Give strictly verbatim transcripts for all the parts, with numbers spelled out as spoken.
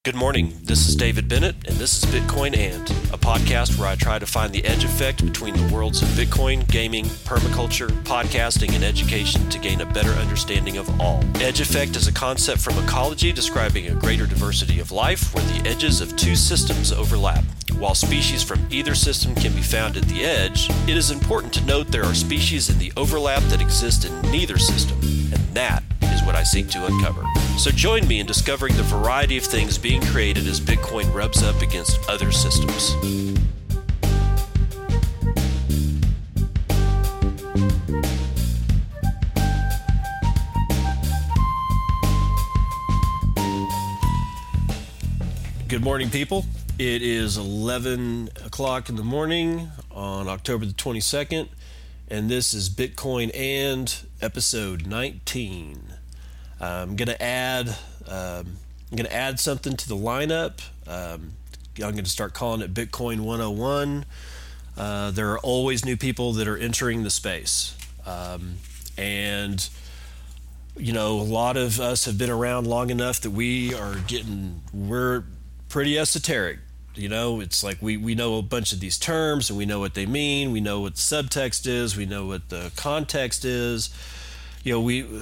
Good morning, this is David Bennett, and this is Bitcoin And, a podcast where I try to find the edge effect between the worlds of Bitcoin, gaming, permaculture, podcasting, and education to gain a better understanding of all. Edge effect is a concept from ecology describing a greater diversity of life where the edges of two systems overlap. While species from either system can be found at the edge, it is important to note there are species in the overlap that exist in neither system, and that is what I seek to uncover. So join me in discovering the variety of things being created as Bitcoin rubs up against other systems. Good morning, people. It is eleven o'clock in the morning on October the twenty-second, and this is Bitcoin And episode nineteen. I'm gonna add um, I'm gonna add something to the lineup. Um, I'm gonna start calling it Bitcoin one oh one. Uh, there are always new people that are entering the space, um, and you know, a lot of us have been around long enough that we are getting we're pretty esoteric. You know, it's like we, we know a bunch of these terms and we know what they mean. We know what the subtext is. We know what the context is. You know, we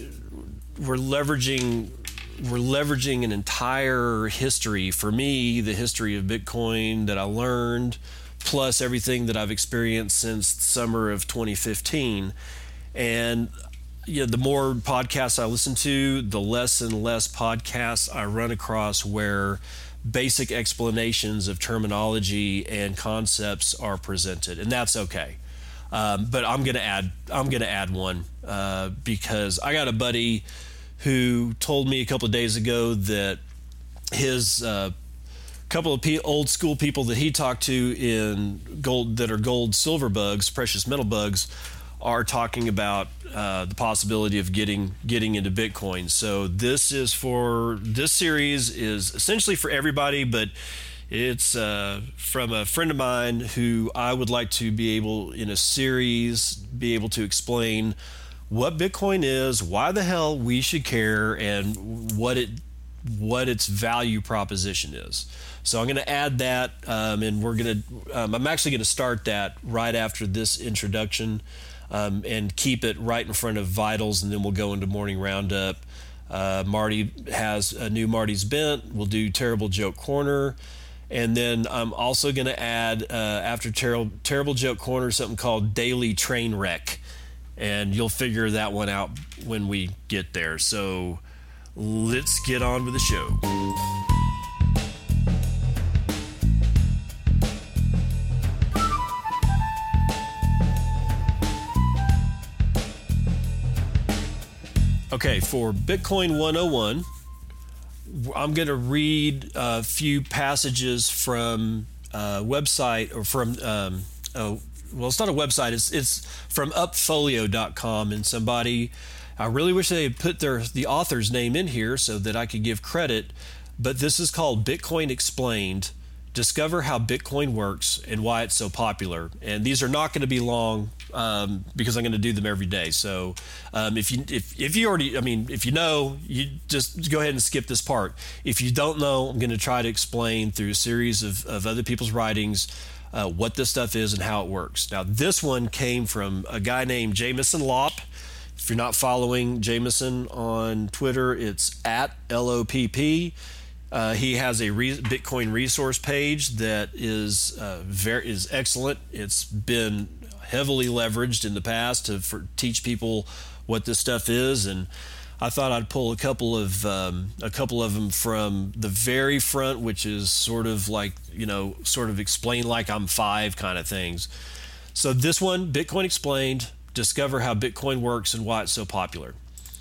we're leveraging we're leveraging an entire history. For me, the history of Bitcoin that I learned, plus everything that I've experienced since the summer of twenty fifteen. And you know, the more podcasts I listen to, the less and less podcasts I run across where basic explanations of terminology and concepts are presented, and that's okay. Um, but I'm gonna add I'm gonna add one uh, because I got a buddy who told me a couple of days ago that his uh, couple of pe- old school people that he talked to in gold that are gold silver bugs, precious metal bugs, are talking about uh, the possibility of getting getting into Bitcoin. So this is for this series is essentially for everybody, but it's uh, from a friend of mine who I would like to be able in a series be able to explain what Bitcoin is, why the hell we should care, and what it what its value proposition is. So I'm going to add that, um, and we're going to um, I'm actually going to start that right after this introduction. Um, and keep it right in front of Vitals, and then we'll go into Morning Roundup. Uh, Marty has a new Marty's Bent. We'll do Terrible Joke Corner. And then I'm also going to add, uh, after ter- Terrible Joke Corner, something called Daily Train Wreck. And you'll figure that one out when we get there. So let's get on with the show. Okay, for Bitcoin one oh one, I'm going to read a few passages from a website, or from, um, oh, well, it's not a website, it's it's from upfolio dot com, and somebody, I really wish they had put their the author's name in here so that I could give credit, but this is called Bitcoin Explained. Discover how Bitcoin works and why it's so popular. And these are not going to be long um, because I'm going to do them every day. So um, if you if if you already, I mean, if you know, you just go ahead and skip this part. If you don't know, I'm going to try to explain through a series of, of other people's writings uh, what this stuff is and how it works. Now, this one came from a guy named Jameson Lopp. If you're not following Jameson on Twitter, it's at L O P P. Uh, he has a re- Bitcoin resource page that is uh, very is excellent. It's been heavily leveraged in the past to for, teach people what this stuff is, and I thought I'd pull a couple of um, a couple of them from the very front, which is sort of like you know, sort of explain like I'm five kind of things. So this one, Bitcoin Explained: Discover how Bitcoin works and why it's so popular.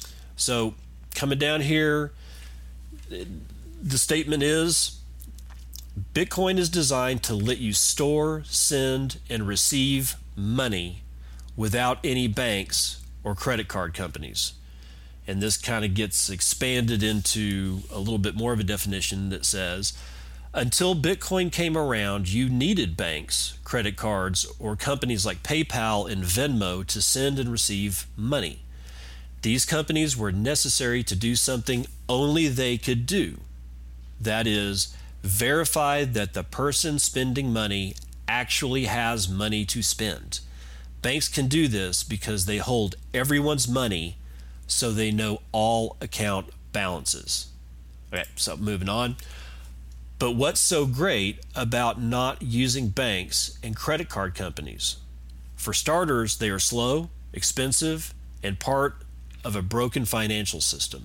So coming down here. It, The statement is, Bitcoin is designed to let you store, send, and receive money without any banks or credit card companies. And this kind of gets expanded into a little bit more of a definition that says, until Bitcoin came around, you needed banks, credit cards, or companies like PayPal and Venmo to send and receive money. These companies were necessary to do something only they could do. That is, verify that the person spending money actually has money to spend. Banks can do this because they hold everyone's money, so they know all account balances. Okay, so moving on. But what's so great about not using banks and credit card companies? For starters, they are slow, expensive, and part of a broken financial system.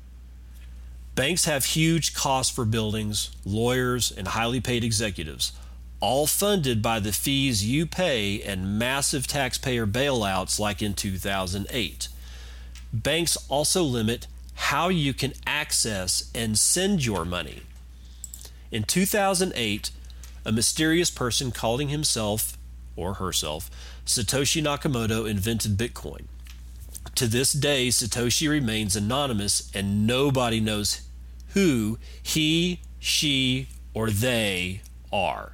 Banks have huge costs for buildings, lawyers, and highly paid executives, all funded by the fees you pay and massive taxpayer bailouts like in two thousand eight. Banks also limit how you can access and send your money. In two thousand eight, a mysterious person calling himself or herself Satoshi Nakamoto invented Bitcoin. To this day, Satoshi remains anonymous and nobody knows who he, she, or they are.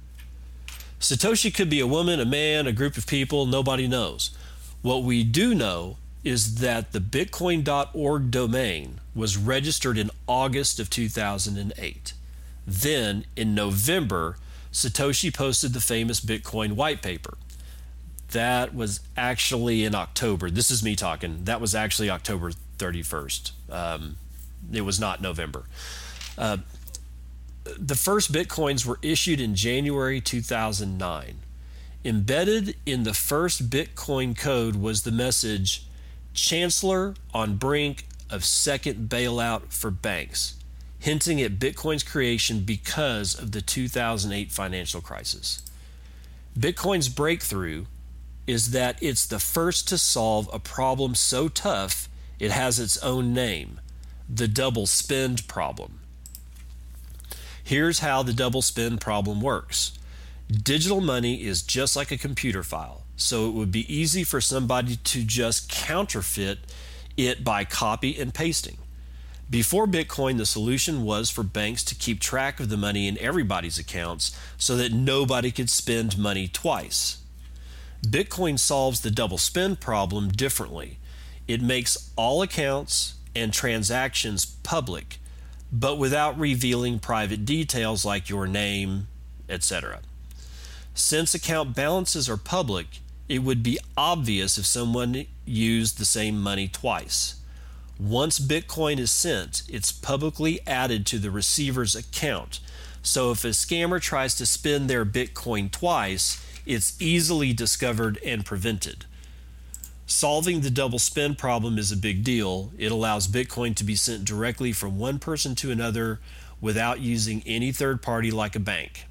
Satoshi could be a woman, a man, a group of people, nobody knows. What we do know is that the bitcoin dot org domain was registered in August of two thousand eight. Then, in November, Satoshi posted the famous Bitcoin white paper. That was actually in October. This is me talking. That was actually October thirty-first. Um, it was not November. Uh, the first Bitcoins were issued in January two thousand nine. Embedded in the first Bitcoin code was the message, "Chancellor on brink of second bailout for banks," hinting at Bitcoin's creation because of the two thousand eight financial crisis. Bitcoin's breakthrough is that it's the first to solve a problem so tough it has its own name, the double spend problem. Here's how the double spend problem works. Digital money is just like a computer file, so it would be easy for somebody to just counterfeit it by copy and pasting. Before Bitcoin, the solution was for banks to keep track of the money in everybody's accounts so that nobody could spend money twice. Bitcoin solves the double spend problem differently. It makes all accounts and transactions public, but without revealing private details like your name, et cetera. Since account balances are public, it would be obvious if someone used the same money twice. Once Bitcoin is sent, it's publicly added to the receiver's account. So if a scammer tries to spend their Bitcoin twice, it's easily discovered and prevented. Solving the double spend problem is a big deal. It allows Bitcoin to be sent directly from one person to another without using any third party like a bank.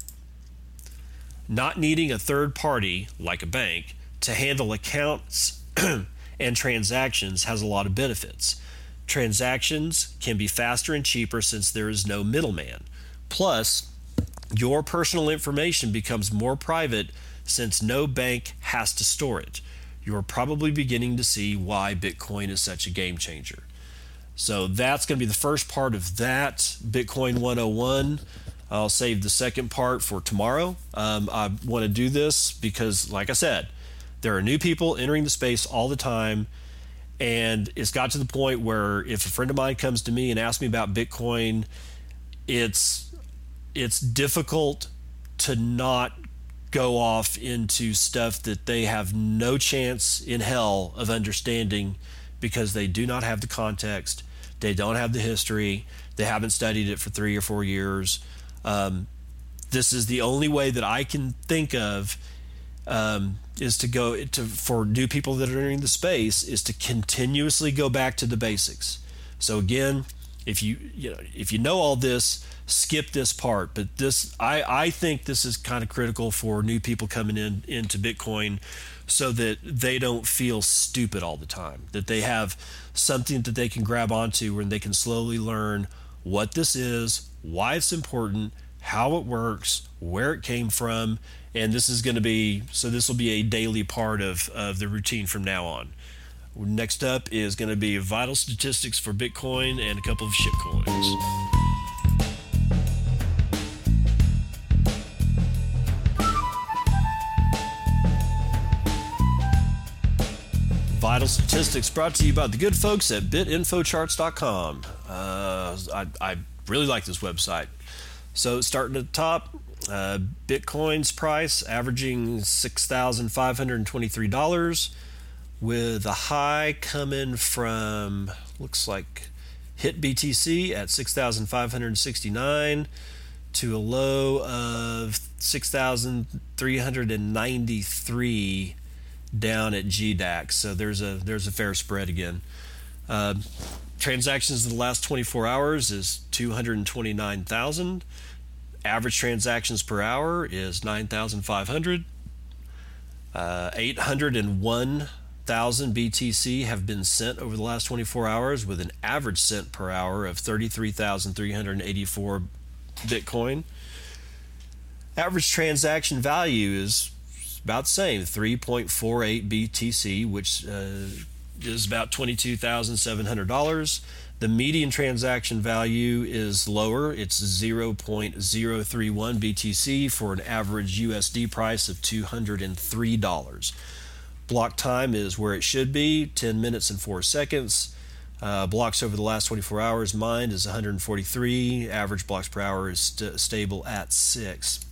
Not needing a third party, like a bank, to handle accounts and transactions has a lot of benefits. Transactions can be faster and cheaper since there is no middleman. Plus, your personal information becomes more private since no bank has to store it. You're probably beginning to see why Bitcoin is such a game changer. So that's going to be the first part of that, Bitcoin one oh one. I'll save the second part for tomorrow. Um, I want to do this because, like I said, there are new people entering the space all the time, and it's got to the point where if a friend of mine comes to me and asks me about Bitcoin, it's it's difficult to not go off into stuff that they have no chance in hell of understanding because they do not have the context, they don't have the history, they haven't studied it for three or four years. Um, this is the only way that I can think of um, is to go to for new people that are entering the space is to continuously go back to the basics. So again, if you you know if you know all this, skip this part. But this I, I think this is kind of critical for new people coming in into Bitcoin so that they don't feel stupid all the time, that they have something that they can grab onto and they can slowly learn what this is, why it's important, how it works, where it came from, and this is going to be so this will be a daily part of, of the routine from now on. Next up is going to be vital statistics for Bitcoin and a couple of shitcoins. Vital statistics brought to you by the good folks at bit info charts dot com. Uh, I, I really like this website. So starting at the top, uh, Bitcoin's price averaging six thousand five hundred twenty-three dollars, with a high coming from, looks like Hit B T C at six thousand five hundred sixty-nine to a low of six thousand three hundred ninety-three down at G DAX. So there's a there's a fair spread again. Uh, transactions in the last twenty-four hours is two hundred twenty-nine thousand. Average transactions per hour is nine thousand five hundred. Uh, eight hundred one thousand B T C have been sent over the last twenty-four hours, with an average sent per hour of thirty-three thousand three hundred eighty-four Bitcoin. Average transaction value is about the same, three point four eight B T C, which uh, is about twenty-two thousand seven hundred dollars. The median transaction value is lower. It's zero point zero three one B T C for an average U S D price of two hundred three dollars. Block time is where it should be, ten minutes and four seconds. Uh, blocks over the last twenty-four hours mined is one hundred forty-three. Average blocks per hour is st- stable at six.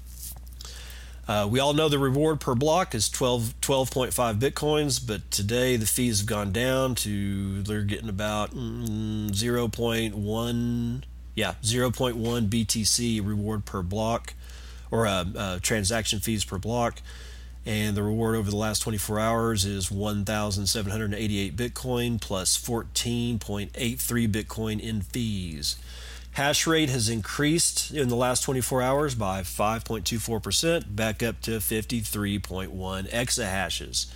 Uh, we all know the reward per block is twelve point five Bitcoins, but today the fees have gone down to, they're getting about mm, zero point one, yeah, zero point one B T C reward per block, or uh, uh, transaction fees per block. And the reward over the last twenty-four hours is one thousand seven hundred eighty-eight Bitcoin plus fourteen point eight three Bitcoin in fees. Hash rate has increased in the last twenty-four hours by five point two four percent, back up to fifty-three point one exahashes.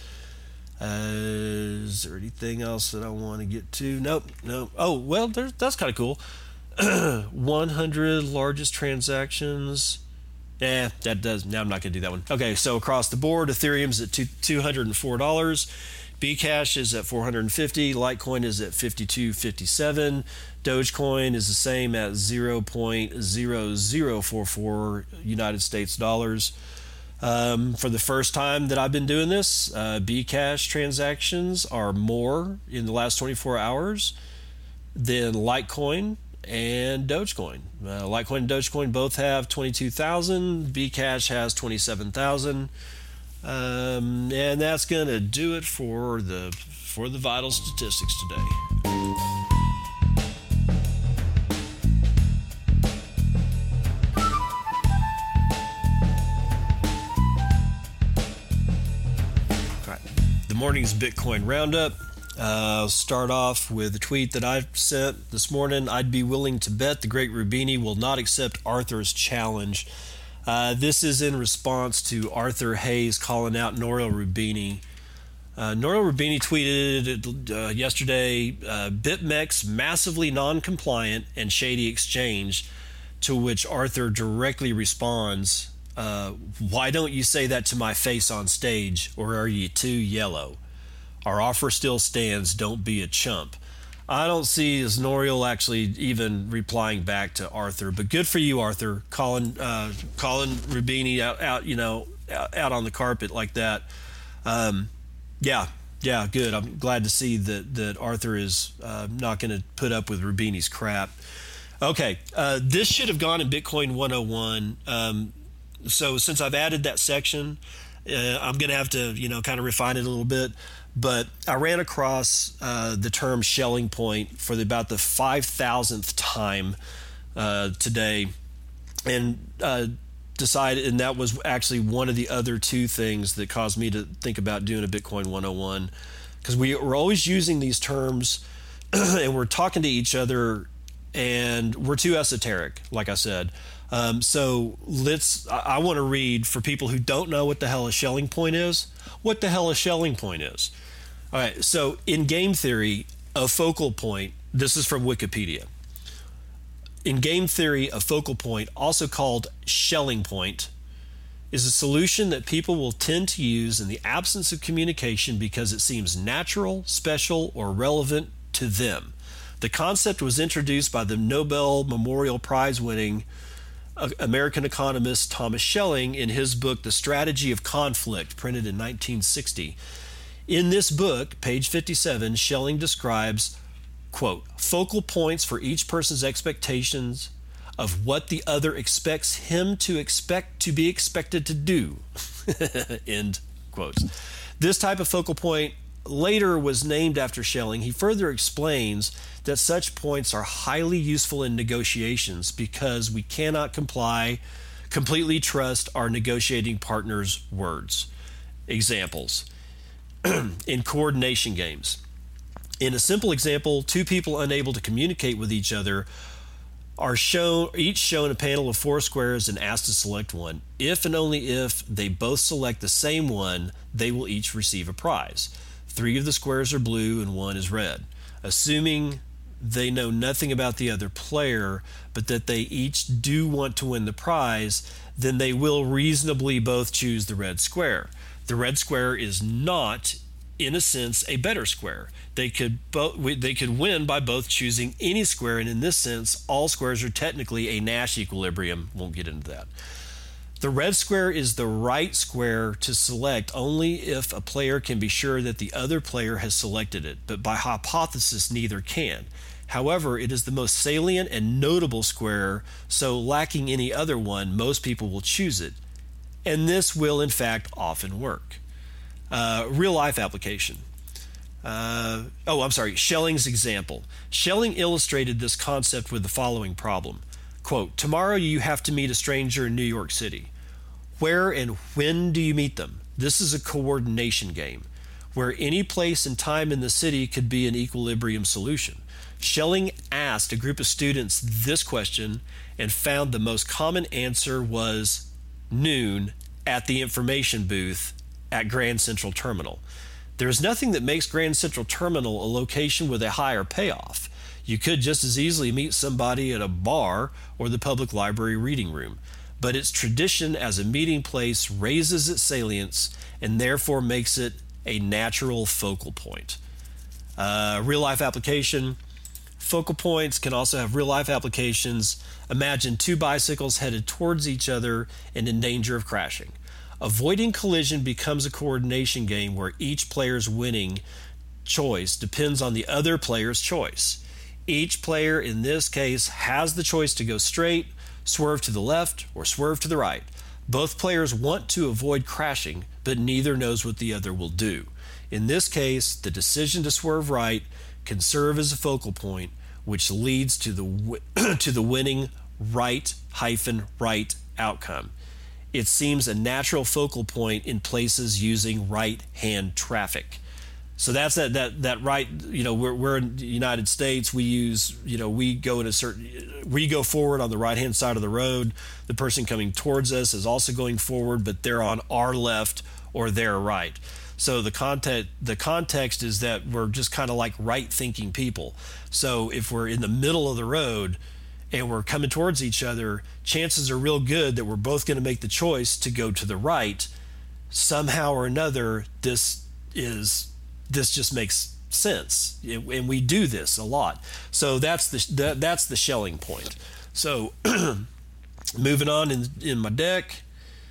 Uh, is there anything else that I want to get to? Nope, nope. Oh, well, there's, that's kind of cool. one hundred largest transactions. Eh, that does. Now I'm not going to do that one. Okay, so across the board, Ethereum's at two hundred four dollars. Bcash is at four hundred fifty dollars. Litecoin is at fifty-two fifty-seven. Dogecoin is the same at zero point zero zero four four United States dollars. Um, for the first time that I've been doing this, uh, Bcash transactions are more in the last twenty-four hours than Litecoin and Dogecoin. Uh, Litecoin and Dogecoin both have twenty-two thousand. Bcash has twenty-seven thousand. Um, and that's going to do it for the for the vital statistics today. All right. The morning's Bitcoin roundup. Uh, I'll start off with a tweet that I sent this morning. I'd be willing to bet the great Rubini will not accept Arthur's challenge. Uh, this is in response to Arthur Hayes calling out Nouriel Roubini. Uh, Nouriel Roubini tweeted uh, yesterday, uh, BitMEX massively non-compliant and shady exchange, to which Arthur directly responds, uh, why don't you say that to my face on stage, or are you too yellow? Our offer still stands, don't be a chump. I don't see as Nouriel actually even replying back to Arthur, but good for you, Arthur, calling uh, calling Roubini out, out you know, out, out on the carpet like that. Um, yeah, yeah, good. I'm glad to see that that Arthur is uh, not going to put up with Roubini's crap. Okay, uh, this should have gone in Bitcoin one oh one. Um, so since I've added that section, uh, I'm going to have to you know kind of refine it a little bit. But I ran across uh, the term Schelling point for the, about the five thousandth time uh, today, and uh, decided, and that was actually one of the other two things that caused me to think about doing a Bitcoin one oh one, because we, we're always using these terms and we're talking to each other and we're too esoteric, like I said. Um, so let's, I, I want to read, for people who don't know what the hell a Schelling point is, what the hell a Schelling point is. All right, so in game theory, a focal point, this is from Wikipedia. In game theory, a focal point, also called Schelling point, is a solution that people will tend to use in the absence of communication because it seems natural, special, or relevant to them. The concept was introduced by the Nobel Memorial Prize winning American economist Thomas Schelling in his book, The Strategy of Conflict, printed in nineteen sixty. In this book, page fifty-seven, Schelling describes quote, focal points for each person's expectations of what the other expects him to expect to be expected to do, end quotes. This type of focal point later was named after Schelling. He further explains that such points are highly useful in negotiations because we cannot comply, completely trust our negotiating partner's words. Examples. In coordination games. In a simple example, two people unable to communicate with each other are shown each shown a panel of four squares and asked to select one. If and only if they both select the same one, they will each receive a prize. Three of the squares are blue and one is red. Assuming they know nothing about the other player, but that they each do want to win the prize, then they will reasonably both choose the red square. The red square is not, in a sense, a better square. They could both they could win by both choosing any square, and in this sense, all squares are technically a Nash equilibrium. Won't get into that. The red square is the right square to select only if a player can be sure that the other player has selected it, but by hypothesis, neither can. However, it is the most salient and notable square, so lacking any other one, most people will choose it. And this will, in fact, often work. Uh, real-life application. Uh, oh, I'm sorry, Schelling's example. Schelling illustrated this concept with the following problem. Quote, tomorrow you have to meet a stranger in New York City. Where and when do you meet them? This is a coordination game, where any place and time in the city could be an equilibrium solution. Schelling asked a group of students this question and found the most common answer was noon at the information booth at Grand Central Terminal. There is nothing that makes Grand Central Terminal a location with a higher payoff. You could just as easily meet somebody at a bar or the public library reading room, but its tradition as a meeting place raises its salience and therefore makes it a natural focal point. Uh, real-life application. Focal points can also have real-life applications. Imagine two bicycles headed towards each other and in danger of crashing. Avoiding collision becomes a coordination game where each player's winning choice depends on the other player's choice. Each player in this case has the choice to go straight, swerve to the left, or swerve to the right. Both players want to avoid crashing, but neither knows what the other will do. In this case, the decision to swerve right can serve as a focal point, which leads to the to the winning right hyphen right outcome. It seems a natural focal point in places using right-hand traffic. So that's that that that right. You know, we're we're in the United States. We use you know we go in a certain we go forward on the right hand side of the road. The person coming towards us is also going forward, but they're on our left or their right. So the context the context is that we're just kind of like right thinking people. So if we're in the middle of the road and we're coming towards each other, chances are real good that we're both going to make the choice to go to the right. Somehow or another, this is. This just makes sense, and we do this a lot. So that's the that, that's the Schelling point. So moving on in in my deck,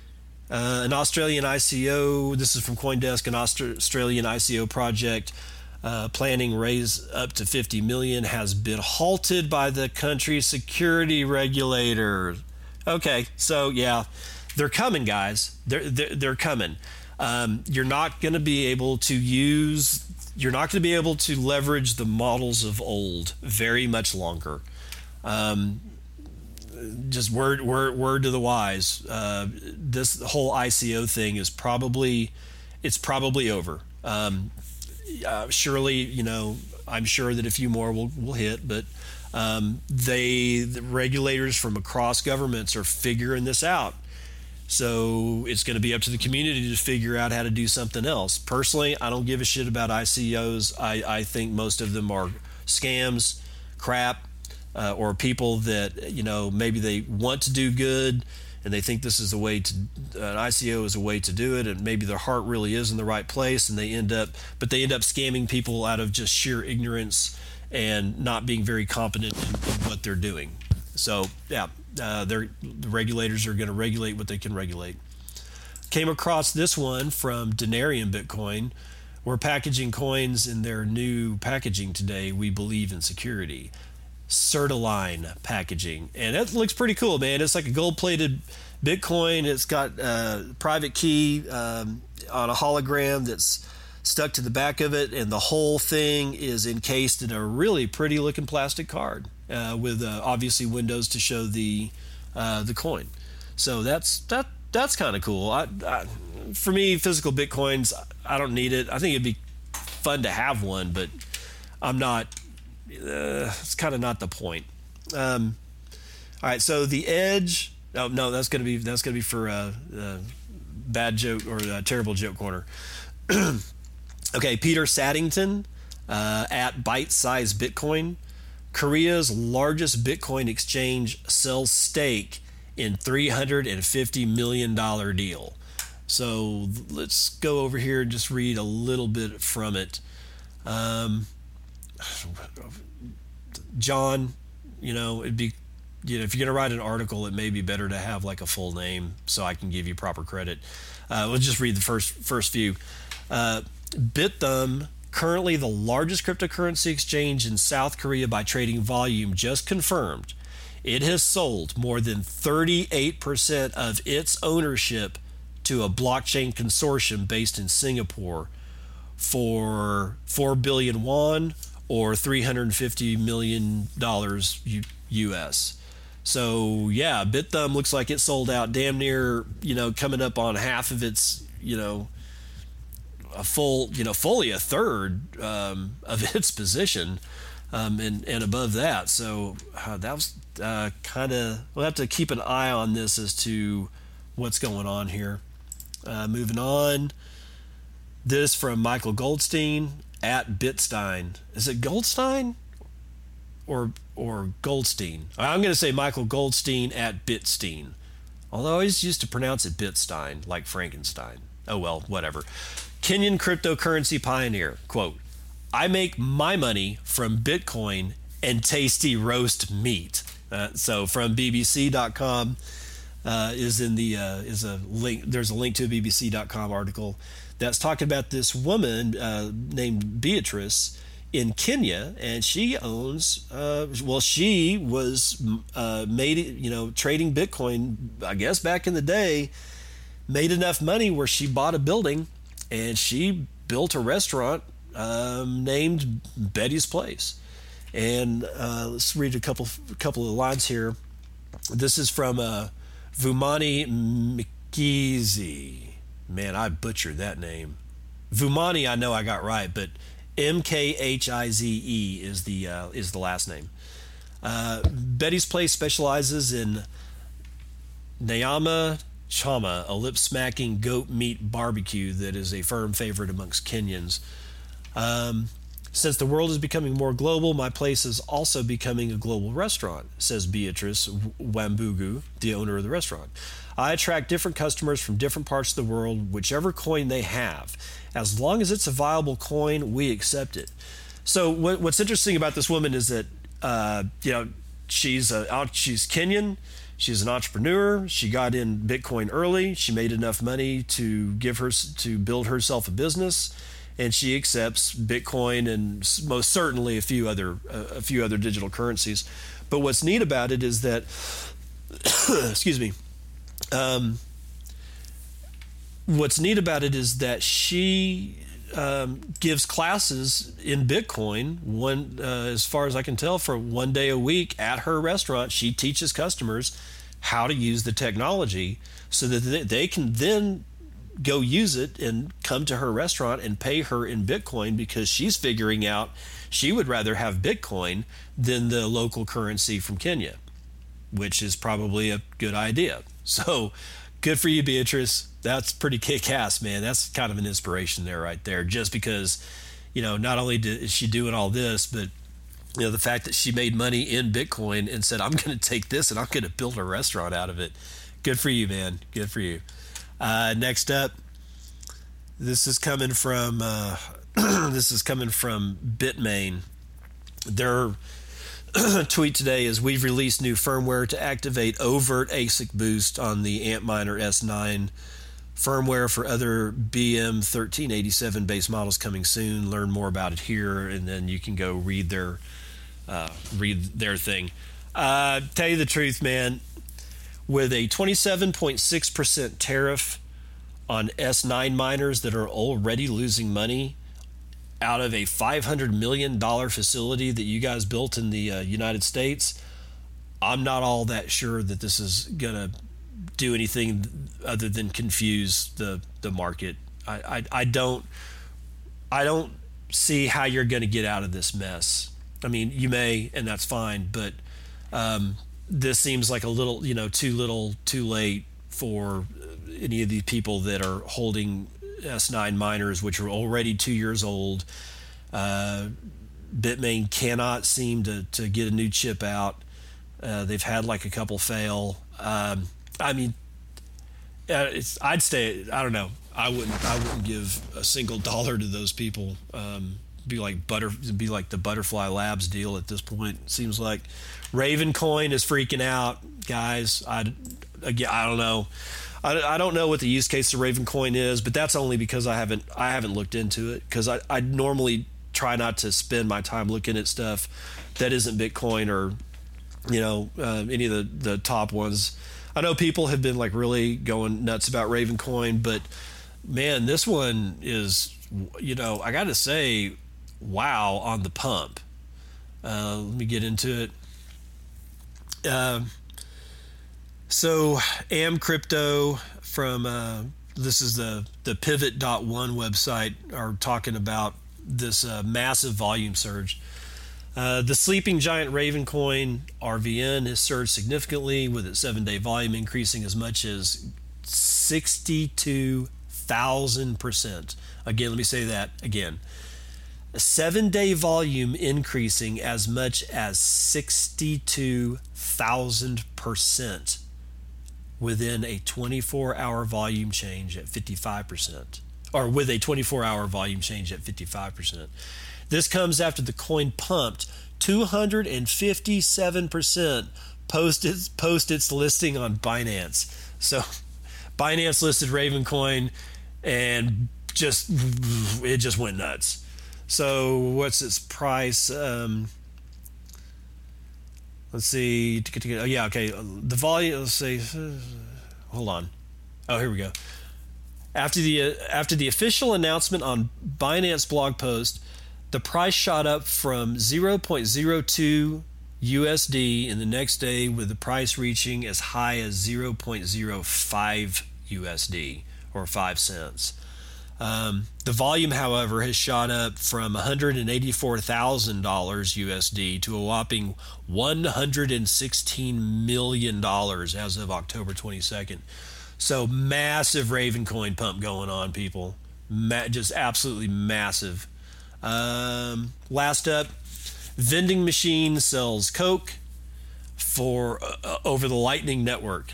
uh, an Australian I C O. This is from CoinDesk. An Aust- Australian I C O project uh, planning raise up to fifty million has been halted by the country's security regulator. Okay, so yeah, they're coming, guys. They're they're, they're coming. Um, you're not going to be able to use, you're not going to be able to leverage the models of old very much longer. Um, just word, word, word to the wise. Uh, this whole I C O thing is probably, it's probably over. Um, uh, surely, you know, I'm sure that a few more will, will hit, but um, they, the regulators from across governments are figuring this out. So it's going to be up to the community to figure out how to do something else. Personally, I don't give a shit about I C Os. I, I think most of them are scams, crap, uh, or people that, you know, maybe they want to do good and they think this is a way to, an I C O is a way to do it, and maybe their heart really is in the right place, and they end up, but they end up scamming people out of just sheer ignorance and not being very competent in, in what they're doing. So, yeah, uh, they're, the regulators are going to regulate what they can regulate. Came across this one from Denarian Bitcoin, We're packaging coins in their new packaging today. We believe in security. Certaline packaging. And that looks pretty cool, man. It's like a gold-plated Bitcoin. It's got a private key um, on a hologram that's stuck to the back of it, and the whole thing is encased in a really pretty-looking plastic card uh, with uh, obviously windows to show the uh, the coin. So that's that that's kind of cool. I, I, for me, physical Bitcoins, I don't need it. I think it'd be fun to have one, but I'm not. Uh, it's kind of not the point. Um, all right, so the Edge. Oh no, that's gonna be that's gonna be for uh, uh, bad joke or uh, terrible joke corner. Okay, Peter Saddington uh, at Bite Size Bitcoin. Korea's largest Bitcoin exchange sells stake in three hundred fifty million dollars deal. So let's go over here and just read a little bit from it. Um, John, you know, it'd be, you know, if you're going to write an article, it may be better to have like a full name so I can give you proper credit. Uh, we'll just read the first first few. Uh, BitThumb, currently the largest cryptocurrency exchange in South Korea by trading volume, just confirmed it has sold more than thirty-eight percent of its ownership to a blockchain consortium based in Singapore for four billion won or three hundred fifty million dollars U S. So yeah, BitThumb looks like it sold out damn near, you know, coming up on half of its, you know, a full, you know, fully a third um, of its position, um, and and above that. So uh, that was uh, kind of, we'll have to keep an eye on this as to what's going on here. Uh, moving on, this from Michael Goldstein at Bitstein. Is it Goldstein or or Goldstein? I'm going to say Michael Goldstein at Bitstein, although I always used to pronounce it Bitstein, like Frankenstein. Oh well, whatever. Kenyan cryptocurrency pioneer, quote, I make my money from Bitcoin and tasty roast meat. Uh, so from B B C dot com uh, is in the uh, is a link. There's a link to a B B C dot com article that's talking about this woman uh, named Beatrice in Kenya, and she owns. Uh, well, she was uh, made you know trading Bitcoin. I guess back in the day, made enough money where she bought a building. And she built a restaurant um, named Betty's Place. And uh, let's read a couple couple of lines here. This is from uh, Vumani Mkizi. Man, I butchered that name. Vumani, I know I got right, but M K H I Z E is the uh, is the last name. Uh, Betty's Place specializes in Nyama Chama, a lip-smacking goat meat barbecue that is a firm favorite amongst Kenyans. Um, since the world is becoming more global, my place is also becoming a global restaurant, says Beatrice Wambugu, the owner of the restaurant. I attract different customers from different parts of the world, whichever coin they have. As long as it's a viable coin, we accept it. So what, what's interesting about this woman is that, uh, you know, she's a, she's Kenyan. She's an entrepreneur. She got in Bitcoin early. She made enough money to give her to build herself a business, and she accepts Bitcoin and most certainly a few other a few other digital currencies. But what's neat about it is that, excuse me, um, what's neat about it is that she um, gives classes in Bitcoin one, uh, as far as I can tell, for one day a week at her restaurant. She teaches customers how to use the technology so that they, they can then go use it and come to her restaurant and pay her in Bitcoin, because she's figuring out she would rather have Bitcoin than the local currency from Kenya, which is probably a good idea. So good for you, Beatrice. That's pretty kick-ass, man. That's kind of an inspiration there, right there. Just because, you know, not only is she doing all this, but, you know, the fact that she made money in Bitcoin and said, I'm going to take this and I'm going to build a restaurant out of it. Good for you, man. Good for you. Uh, next up, this is coming from uh, this is coming from Bitmain. Their tweet today is, we've released new firmware to activate overt A S I C boost on the Antminer S nine firmware for other B M thirteen eighty-seven base models coming soon. Learn more about it here, and then you can go read their uh, read their thing. Uh, tell you the truth, man, with a twenty-seven point six percent tariff on S nine miners that are already losing money out of a five hundred million dollars facility that you guys built in the uh, United States, I'm not all that sure that this is going to do anything other than confuse the, the market. I, I, I don't I don't see how you're going to get out of this mess. I mean, you may, and that's fine, but um, this seems like a little, you know, too little, too late for any of these people that are holding S nine miners, which are already two years old. Uh, Bitmain cannot seem to, to get a new chip out. Uh, they've had like a couple fail. Um, I mean, uh, it's, I'd stay. I don't know. I wouldn't. I wouldn't give a single dollar to those people. Um, be like butter. Be like the Butterfly Labs deal at this point. It seems like Raven Coin is freaking out, guys. I again, I don't know. I, I don't know what the use case of Raven Coin is, but that's only because I haven't I haven't looked into it, because I, I normally try not to spend my time looking at stuff that isn't Bitcoin or, you know, uh, any of the, the top ones. I know people have been like really going nuts about Raven Coin, but man, this one is, you know, I got to say, wow, on the pump. Uh, let me get into it. Uh, So Am Crypto from uh, this is the the pivot dot one website are talking about this uh, massive volume surge. Uh, the sleeping giant Raven Coin R V N has surged significantly, with its seven-day volume increasing as much as sixty-two thousand percent. Again, let me say that again. A seven-day volume increasing as much as sixty-two thousand percent. Within a twenty-four hour volume change at fifty-five percent, or with a twenty-four hour volume change at fifty-five percent. This comes after the coin pumped two hundred fifty-seven percent post its, post its listing on Binance. So Binance listed Raven Coin and just it just went nuts. So what's its price? Um, Let's see. Oh, yeah, okay. The volume, let's see. Hold on. Oh, here we go. After the uh, after the official announcement on Binance blog post, the price shot up from zero point zero two U S D in the next day, with the price reaching as high as zero point zero five U S D, or five cents. Um, the volume, however, has shot up from one hundred eighty-four thousand dollars U S D to a whopping one hundred sixteen million dollars as of October twenty-second. So massive Raven Coin pump going on, people. Ma- just absolutely massive. Um, last up, vending machine sells Coke for uh, over the Lightning Network.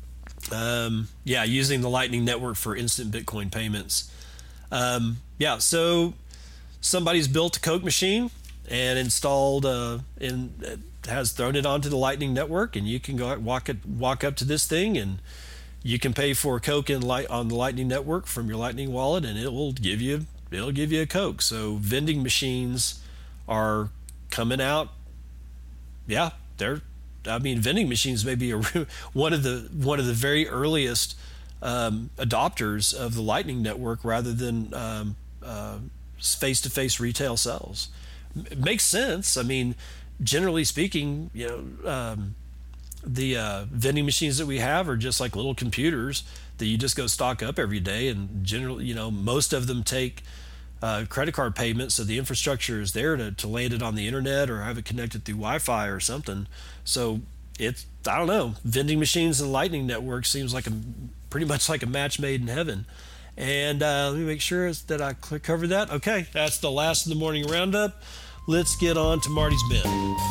Um, yeah, using the Lightning Network for instant Bitcoin payments. Um, yeah, so somebody's built a Coke machine and installed uh, and has thrown it onto the Lightning Network, and you can go out, walk it, walk up to this thing, and you can pay for Coke in light on the Lightning Network from your Lightning wallet, and it will give you it'll give you a Coke. So vending machines are coming out. Yeah, they're. I mean, vending machines may be a, one of the one of the very earliest Um, adopters of the Lightning Network, rather than um, uh, face-to-face retail sales. It makes sense. I mean, generally speaking, you know, um, the uh, vending machines that we have are just like little computers that you just go stock up every day, and generally, you know, most of them take uh, credit card payments, so the infrastructure is there to, to land it on the internet or have it connected through Wi-Fi or something. So it's, I don't know, vending machines and Lightning Network seems like a pretty much like a match made in heaven. And uh, let me make sure that I covered that. Okay, that's the last of the morning roundup. Let's get on to Marty's Bin.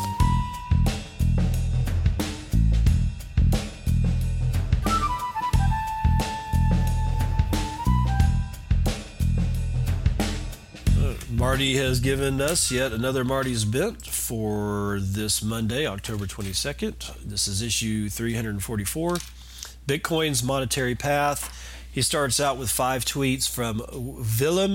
Marty has given us yet another Marty's Bent for this Monday, October twenty-second. This is issue three hundred forty-four. Bitcoin's monetary path. He starts out with five tweets from Willem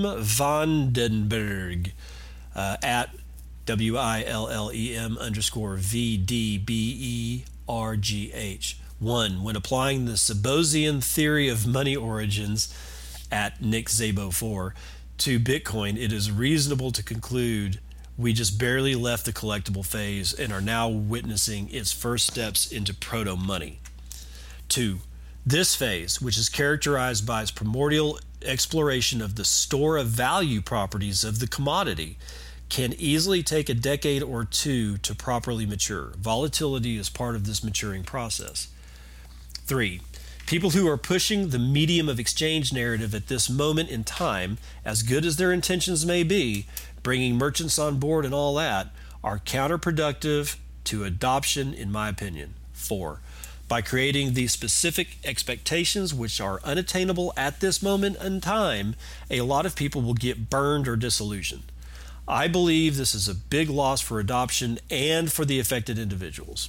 Vandenberg uh, at W I L L E M underscore V D B E R G H. One, when applying the Sabosian theory of money origins at Nick Szabo four to Bitcoin, it is reasonable to conclude we just barely left the collectible phase and are now witnessing its first steps into proto-money. Two, this phase, which is characterized by its primordial exploration of the store of value properties of the commodity, can easily take a decade or two to properly mature. Volatility is part of this maturing process. Three, people who are pushing the medium of exchange narrative at this moment in time, as good as their intentions may be, bringing merchants on board and all that, are counterproductive to adoption, in my opinion. Four, by creating these specific expectations which are unattainable at this moment in time, a lot of people will get burned or disillusioned. I believe this is a big loss for adoption and for the affected individuals.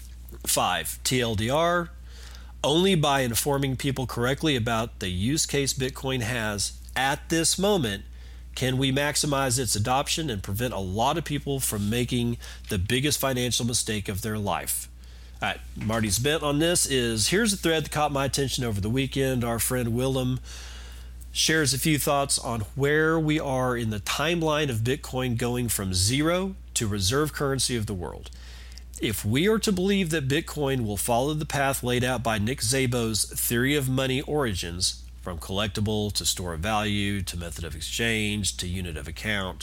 Five, T L D R, only by informing people correctly about the use case Bitcoin has at this moment can we maximize its adoption and prevent a lot of people from making the biggest financial mistake of their life. All right, Marty's bent on this is, here's a thread that caught my attention over the weekend. Our friend Willem shares a few thoughts on where we are in the timeline of Bitcoin going from zero to reserve currency of the world. If we are to believe that Bitcoin will follow the path laid out by Nick Szabo's theory of money origins, from collectible to store of value to method of exchange to unit of account,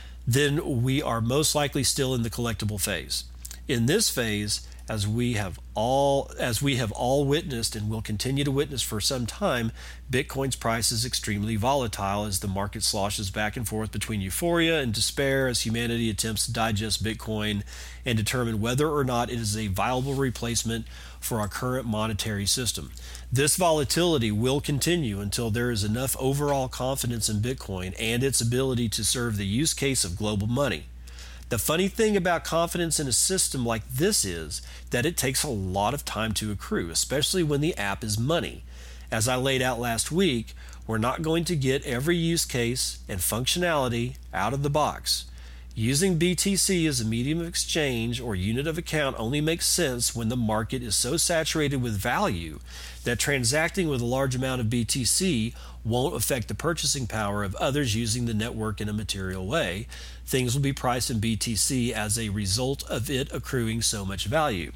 then we are most likely still in the collectible phase. In this phase, as we have all as we have all witnessed and will continue to witness for some time, Bitcoin's price is extremely volatile as the market sloshes back and forth between euphoria and despair as humanity attempts to digest Bitcoin and determine whether or not it is a viable replacement for our current monetary system. This volatility will continue until there is enough overall confidence in Bitcoin and its ability to serve the use case of global money. The funny thing about confidence in a system like this is that it takes a lot of time to accrue, especially when the app is money. As I laid out last week, we're not going to get every use case and functionality out of the box. Using B T C as a medium of exchange or unit of account only makes sense when the market is so saturated with value that transacting with a large amount of B T C won't affect the purchasing power of others using the network in a material way. Things will be priced in B T C as a result of it accruing so much value.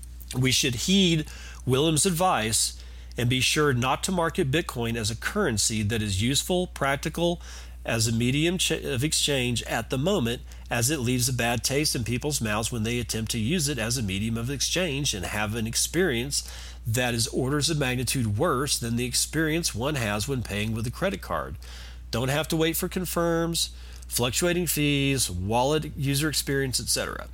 We should heed Willem's advice and be sure not to market Bitcoin as a currency that is useful, practical, as a medium of exchange at the moment, as it leaves a bad taste in people's mouths when they attempt to use it as a medium of exchange and have an experience that is orders of magnitude worse than the experience one has when paying with a credit card. Don't have to wait for confirms, fluctuating fees, wallet user experience, et cetera.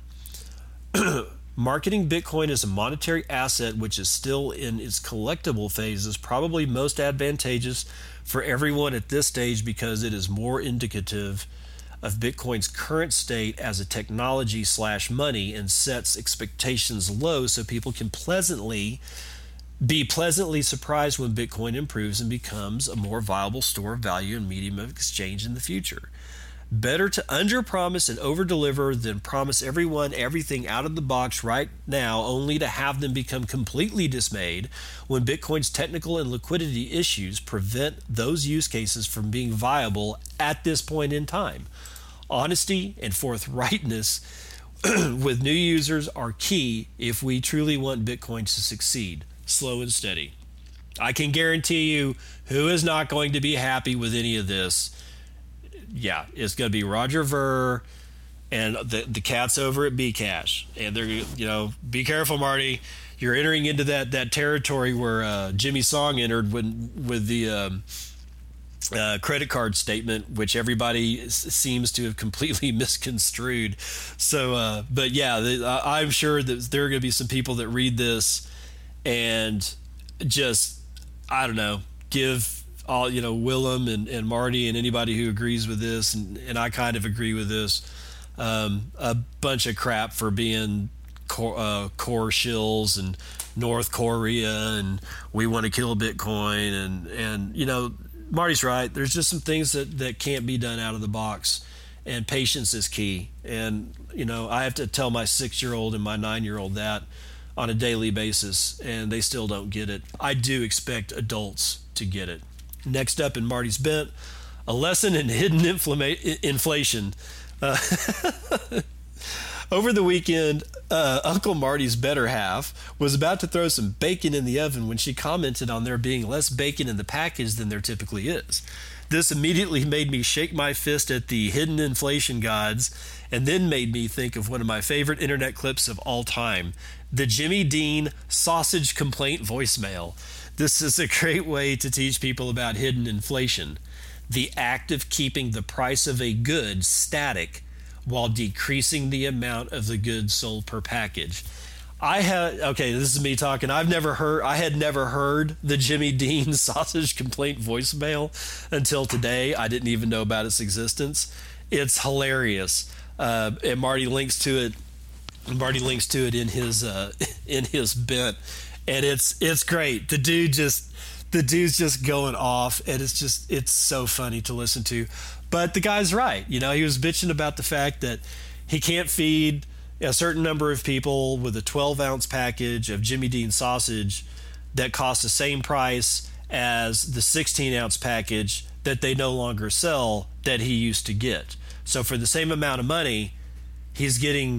Marketing Bitcoin as a monetary asset which is still in its collectible phase is probably most advantageous for everyone at this stage because it is more indicative of Bitcoin's current state as a technology slash money and sets expectations low so people can pleasantly be pleasantly surprised when Bitcoin improves and becomes a more viable store of value and medium of exchange in the future. Better to under-promise and over-deliver than promise everyone everything out of the box right now only to have them become completely dismayed when Bitcoin's technical and liquidity issues prevent those use cases from being viable at this point in time. Honesty and forthrightness with new users are key if we truly want Bitcoin to succeed. Slow and steady. I can guarantee you who is not going to be happy with any of this. Yeah, it's going to be Roger Ver and the the cats over at Bcash, and they're, you know, be careful, Marty. You're entering into that that territory where uh, Jimmy Song entered when with the um, uh, credit card statement, which everybody s- seems to have completely misconstrued. So, uh, but yeah, the, uh, I'm sure that there are going to be some people that read this and just, I don't know, give all, you know, Willem and, and Marty and anybody who agrees with this, and, and I kind of agree with this, um, a bunch of crap for being core, uh, core shills and North Korea and we want to kill Bitcoin. And, and, you know, Marty's right. There's just some things that, that can't be done out of the box, and patience is key. And, you know, I have to tell my six-year-old and my nine-year-old that on a daily basis, and they still don't get it. I do expect adults to get it. Next up in Marty's Bent, a lesson in hidden inflama- inflation. Uh, over the weekend, uh, Uncle Marty's better half was about to throw some bacon in the oven when she commented on there being less bacon in the package than there typically is. This immediately made me shake my fist at the hidden inflation gods, and then made me think of one of my favorite internet clips of all time, the Jimmy Dean sausage complaint voicemail. This is a great way to teach people about hidden inflation, the act of keeping the price of a good static while decreasing the amount of the goods sold per package. I had, okay, this is me talking. I've never heard, I had never heard the Jimmy Dean sausage complaint voicemail until today. I didn't even know about its existence. It's hilarious. Uh, and Marty links to it. Marty links to it in his, uh, in his bent. And it's, it's great. The dude just, the dude's just going off, and it's just, it's so funny to listen to. But the guy's right. You know, he was bitching about the fact that he can't feed a certain number of people with a twelve ounce package of Jimmy Dean sausage that costs the same price as the sixteen ounce package that they no longer sell that he used to get. So for the same amount of money, he's getting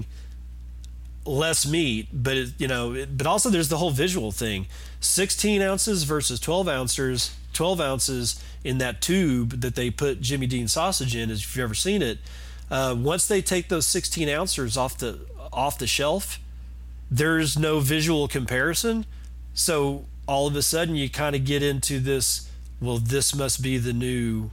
less meat, but it, you know, it, but also there's the whole visual thing. sixteen ounces versus twelve ounces, twelve ounces in that tube that they put Jimmy Dean sausage in, as if you've ever seen it. Uh, once they take those sixteen ounces off the off the shelf, there's no visual comparison. So all of a sudden you kind of get into this, well, this must be the new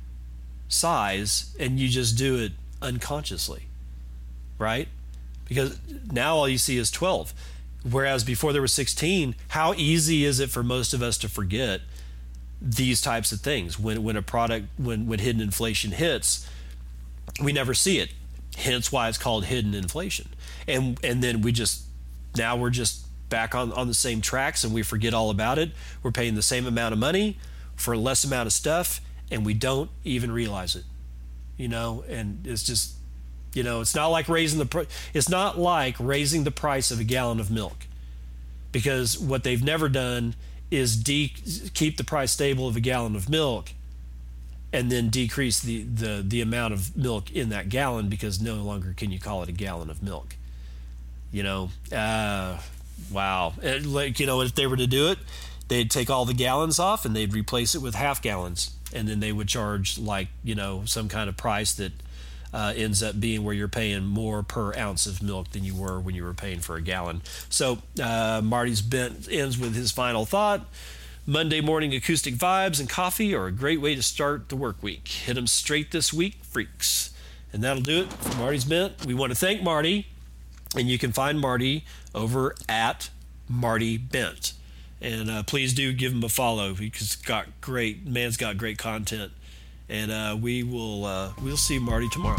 size, and you just do it unconsciously, right? Because now all you see is twelve. Whereas before there was sixteen, how easy is it for most of us to forget these types of things? When when a product, when, when hidden inflation hits, we never see it. Hence why it's called hidden inflation. And and then we just, now we're just back on, on the same tracks, and we forget all about it. We're paying the same amount of money for a less amount of stuff, and we don't even realize it. You know, and it's just, you know, it's not like raising the pr- it's not like raising the price of a gallon of milk, because what they've never done is de- keep the price stable of a gallon of milk and then decrease the, the, the amount of milk in that gallon, because no longer can you call it a gallon of milk. You know, uh, wow. And like, you know, if they were to do it, they'd take all the gallons off and they'd replace it with half gallons. And then they would charge, like, you know, some kind of price that uh, ends up being where you're paying more per ounce of milk than you were when you were paying for a gallon. So uh, Marty's Bent ends with his final thought. Monday morning acoustic vibes and coffee are a great way to start the work week. Hit them straight this week, freaks. And that'll do it for Marty's Bent. We want to thank Marty, and you can find Marty over at Marty Bent. And uh, please do give him a follow, because he's got great, man's got great content. And uh, we will uh, we'll see Marty tomorrow.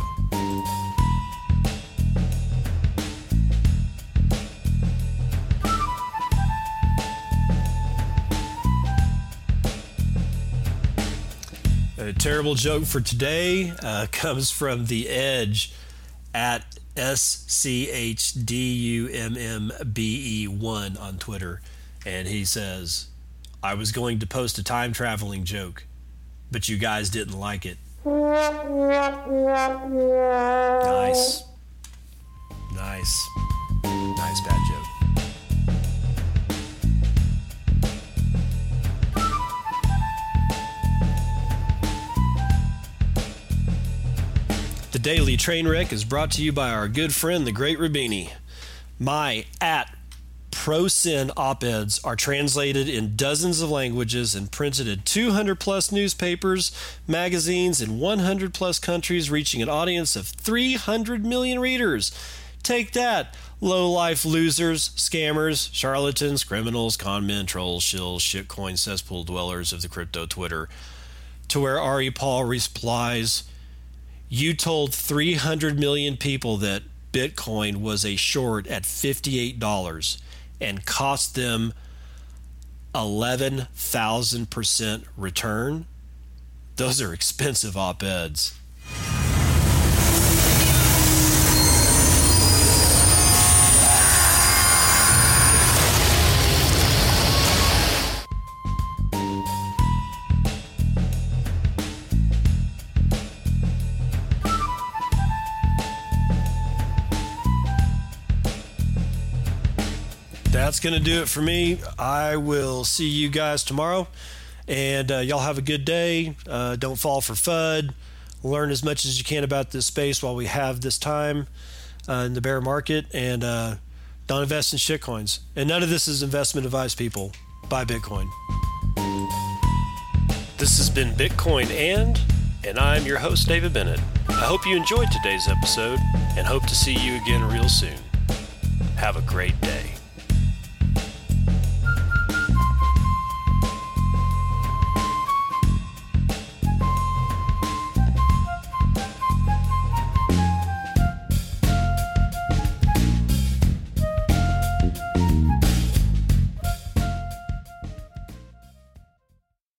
A terrible joke for today uh, comes from The Edge at S C H D U M M B E one on Twitter. And he says, I was going to post a time traveling joke, but you guys didn't like it. Nice. Nice. Nice bad joke. The Daily Trainwreck is brought to you by our good friend, the Great Rabini. My at pro-sin op-eds are translated in dozens of languages and printed in two hundred plus newspapers, magazines in one hundred plus countries, reaching an audience of three hundred million readers. Take that, low-life losers, scammers, charlatans, criminals, conmen, trolls, shills, shitcoin cesspool dwellers of the crypto Twitter. To where Ari Paul replies, you told three hundred million people that Bitcoin was a short at fifty-eight dollars. and cost them eleven thousand percent return, those are expensive op-eds. That's going to do it for me. I will see you guys tomorrow. And uh, y'all have a good day. Uh, don't fall for F U D. Learn as much as you can about this space while we have this time uh, in the bear market. And uh, don't invest in shitcoins. And none of this is investment advice, people. Buy Bitcoin. This has been Bitcoin and, and I'm your host, David Bennett. I hope you enjoyed today's episode and hope to see you again real soon. Have a great day.